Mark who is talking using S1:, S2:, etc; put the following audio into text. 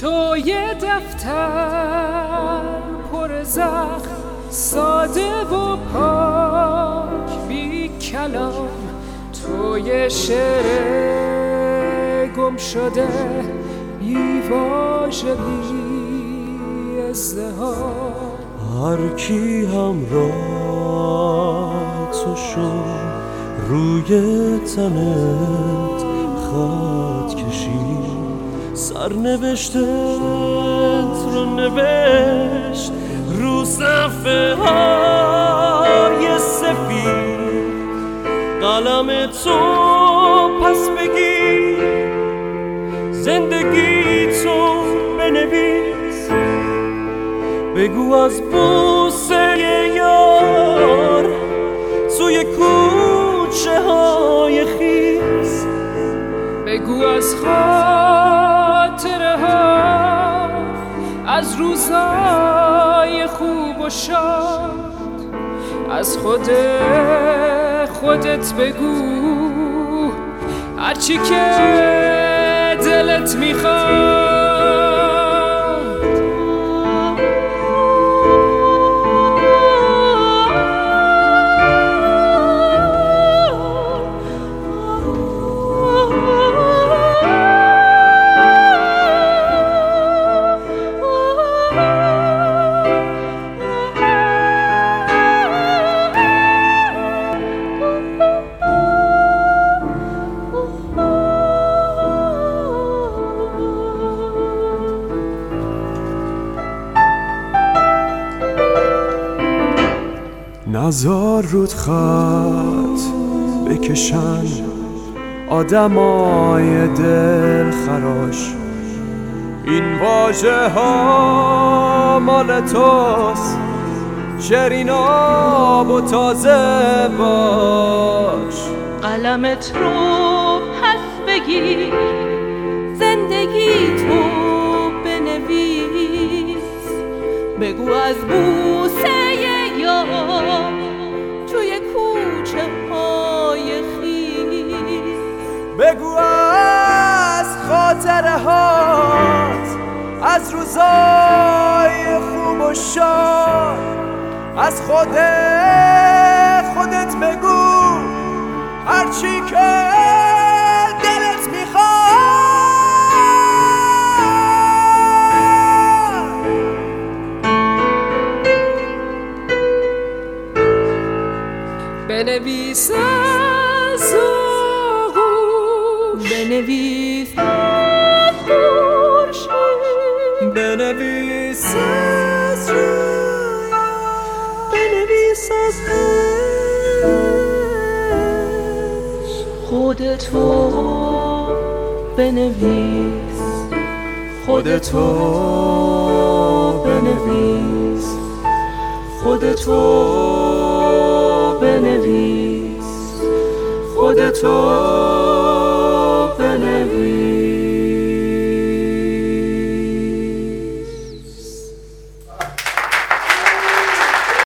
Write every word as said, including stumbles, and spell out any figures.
S1: تو یه دفتر پر زخم ساده و پاک بی کلام، تو یه شعر گم شده بی واژه بی ازدحام.
S2: هر کی همراه تو شد روی تنت خط کشید، سرنوشتت رو نوشت رو صفحه های سفید. قلم تو پس بگیر، زندگی تو بنویس، بگو از بوسه یار توی کوچه های خیس،
S1: بگو از خاطره ها، از روزای خوب و شاد، از خود خودت بگو هرچی که دلت میخواد.
S3: نزار رود خط بکشن آدمای دل خراش، این واژه ها مال توست، شیرین آب و تازه باش.
S4: قلمت رو پس بگیر، زندگی تو بنویس، بگو از بوسه یار توی کوچه های خیس،
S3: بگو از خاطره هات، از روزای خوب و شاد، از خود خودت بگو هرچی که دلت میخواد.
S1: بنویس از آغوش،
S4: بنویس از خورشید،
S3: بنویس از رویا، بنویس از عشق،
S4: خودتو بنویس،
S3: خودتو بنویس، خودتو بنویس، خودتو